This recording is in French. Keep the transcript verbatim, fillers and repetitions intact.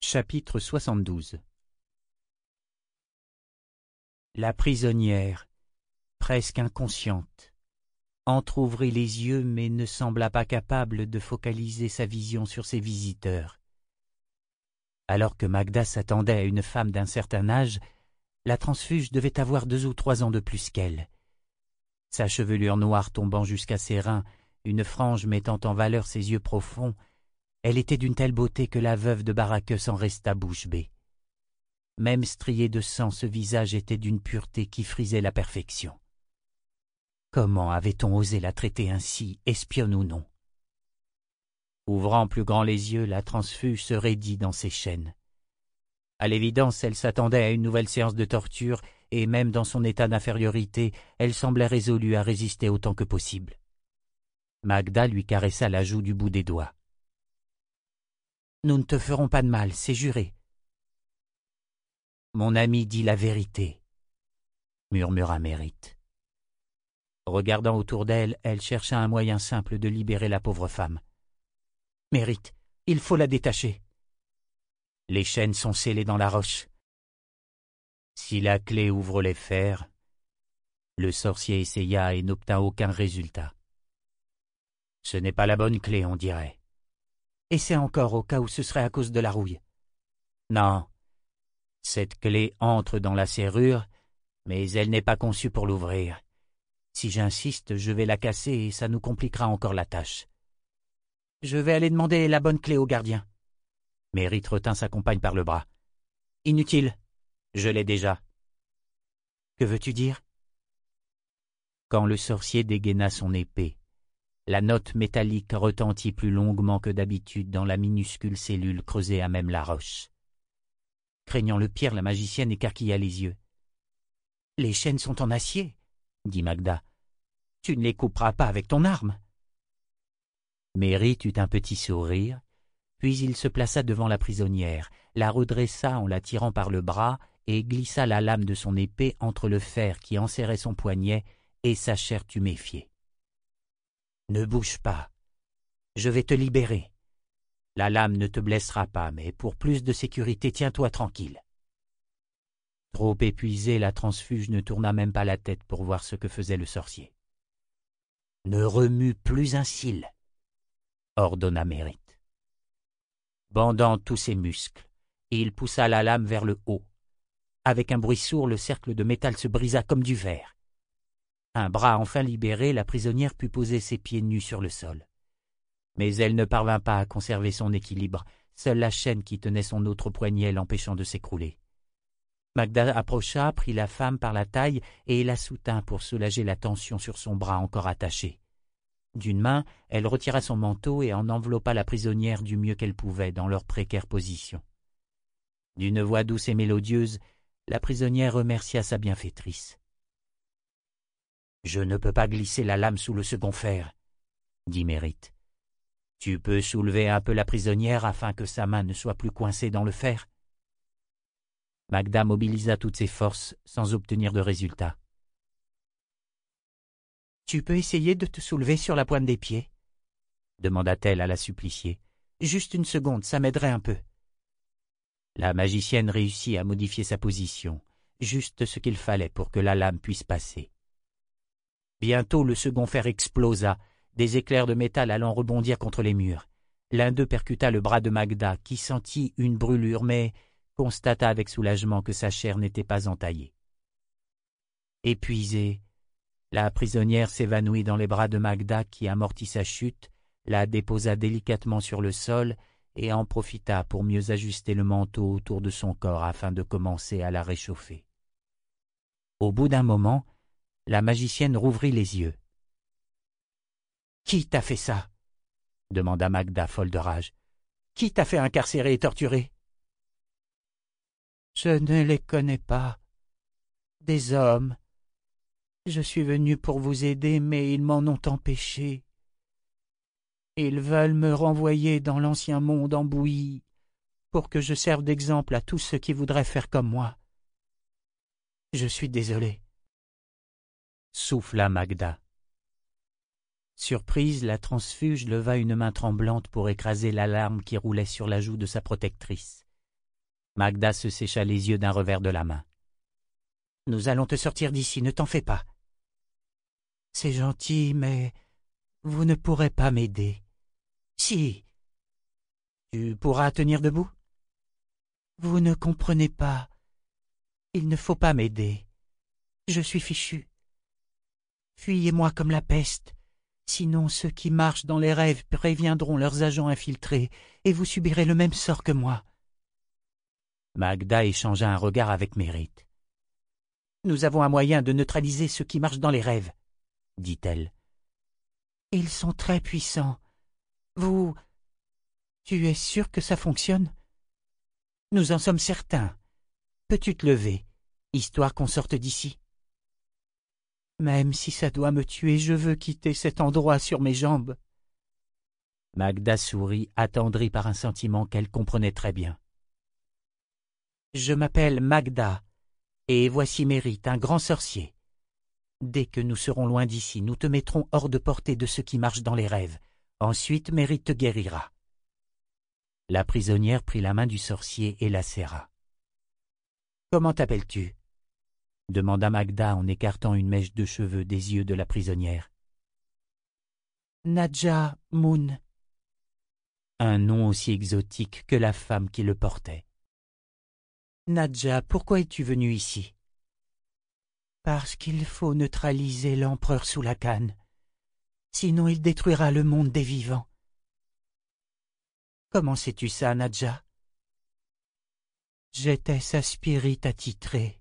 Chapitre soixante-douze. La prisonnière, presque inconsciente, entr'ouvrit les yeux mais ne sembla pas capable de focaliser sa vision sur ses visiteurs. Alors que Magda s'attendait à une femme d'un certain âge, la transfuge devait avoir deux ou trois ans de plus qu'elle. Sa chevelure noire tombant jusqu'à ses reins, une frange mettant en valeur ses yeux profonds, elle était d'une telle beauté que la veuve de Barachus en resta bouche bée. Même strié de sang, ce visage était d'une pureté qui frisait la perfection. Comment avait-on osé la traiter ainsi, espionne ou non? Ouvrant plus grand les yeux, la transfuge se raidit dans ses chaînes. À l'évidence, elle s'attendait à une nouvelle séance de torture, et même dans son état d'infériorité, elle semblait résolue à résister autant que possible. Magda lui caressa la joue du bout des doigts. « Nous ne te ferons pas de mal, c'est juré. »« Mon ami dit la vérité, » murmura Mérite. Regardant autour d'elle, elle chercha un moyen simple de libérer la pauvre femme. « Mérite, il faut la détacher. »« Les chaînes sont scellées dans la roche. » Si la clé ouvre les fers, le sorcier essaya et n'obtint aucun résultat. Ce n'est pas la bonne clé, on dirait. Essaie encore au cas où ce serait à cause de la rouille. Non, cette clé entre dans la serrure, mais elle n'est pas conçue pour l'ouvrir. Si j'insiste, je vais la casser et ça nous compliquera encore la tâche. Je vais aller demander la bonne clé au gardien. Mérite retint sa compagne par le bras. Inutile. Je l'ai déjà. Que veux-tu dire? Quand le sorcier dégaina son épée, la note métallique retentit plus longuement que d'habitude dans la minuscule cellule creusée à même la roche. Craignant le pire, la magicienne écarquilla les yeux. « Les chaînes sont en acier, » dit Magda. « Tu ne les couperas pas avec ton arme. » Mérite eut un petit sourire, puis il se plaça devant la prisonnière, la redressa en la tirant par le bras et glissa la lame de son épée entre le fer qui enserrait son poignet et sa chair tuméfiée. « Ne bouge pas. Je vais te libérer. La lame ne te blessera pas, mais pour plus de sécurité, tiens-toi tranquille. » Trop épuisée, la transfuge ne tourna même pas la tête pour voir ce que faisait le sorcier. « Ne remue plus un cil, » ordonna Mérite. Bandant tous ses muscles, il poussa la lame vers le haut. Avec un bruit sourd, le cercle de métal se brisa comme du verre. Un bras enfin libéré, la prisonnière put poser ses pieds nus sur le sol. Mais elle ne parvint pas à conserver son équilibre, seule la chaîne qui tenait son autre poignet l'empêchant de s'écrouler. Magda approcha, prit la femme par la taille et la soutint pour soulager la tension sur son bras encore attaché. D'une main, elle retira son manteau et en enveloppa la prisonnière du mieux qu'elle pouvait dans leur précaire position. D'une voix douce et mélodieuse, la prisonnière remercia sa bienfaitrice. « Je ne peux pas glisser la lame sous le second fer, » dit Mérite. « Tu peux soulever un peu la prisonnière afin que sa main ne soit plus coincée dans le fer ?» Magda mobilisa toutes ses forces sans obtenir de résultat. « Tu peux essayer de te soulever sur la pointe des pieds ?» demanda-t-elle à la suppliciée. « Juste une seconde, ça m'aiderait un peu. » La magicienne réussit à modifier sa position, juste ce qu'il fallait pour que la lame puisse passer. Bientôt le second fer explosa, des éclairs de métal allant rebondir contre les murs. L'un d'eux percuta le bras de Magda, qui sentit une brûlure, mais constata avec soulagement que sa chair n'était pas entaillée. Épuisée, la prisonnière s'évanouit dans les bras de Magda, qui amortit sa chute, la déposa délicatement sur le sol et en profita pour mieux ajuster le manteau autour de son corps afin de commencer à la réchauffer. Au bout d'un moment, la magicienne rouvrit les yeux. « Qui t'a fait ça ?» demanda Magda, folle de rage. « Qui t'a fait incarcérer et torturer ?»« Je ne les connais pas. Des hommes. Je suis venu pour vous aider, mais ils m'en ont empêché. Ils veulent me renvoyer dans l'ancien monde en bouillie pour que je serve d'exemple à tous ceux qui voudraient faire comme moi. Je suis désolé. » souffla Magda. Surprise, la transfuge leva une main tremblante pour écraser la larme qui roulait sur la joue de sa protectrice. Magda se sécha les yeux d'un revers de la main. « Nous allons te sortir d'ici, ne t'en fais pas. »« C'est gentil, mais vous ne pourrez pas m'aider. »« Si. Tu pourras tenir debout ?»« Vous ne comprenez pas. Il ne faut pas m'aider. Je suis fichu. Fuyez-moi comme la peste. Sinon ceux qui marchent dans les rêves préviendront leurs agents infiltrés, et vous subirez le même sort que moi. » Magda échangea un regard avec Mérite. « Nous avons un moyen de neutraliser ceux qui marchent dans les rêves, » dit-elle. « Ils sont très puissants. Vous... Tu es sûr que ça fonctionne ? » ?»« Nous en sommes certains. Peux-tu te lever, histoire qu'on sorte d'ici ? » ?»« Même si ça doit me tuer, je veux quitter cet endroit sur mes jambes. » Magda sourit, attendrie par un sentiment qu'elle comprenait très bien. « Je m'appelle Magda, et voici Mérite, un grand sorcier. Dès que nous serons loin d'ici, nous te mettrons hors de portée de ceux qui marchent dans les rêves. Ensuite, Mérite te guérira. » La prisonnière prit la main du sorcier et la serra. « Comment t'appelles-tu » demanda Magda en écartant une mèche de cheveux des yeux de la prisonnière. « Nadja Moon. » Un nom aussi exotique que la femme qui le portait. « Nadja, pourquoi es-tu venue ici ?»« Parce qu'il faut neutraliser l'empereur Soulakan. Sinon il détruira le monde des vivants. »« Comment sais-tu ça, Nadja ?»« J'étais sa spirit attitrée.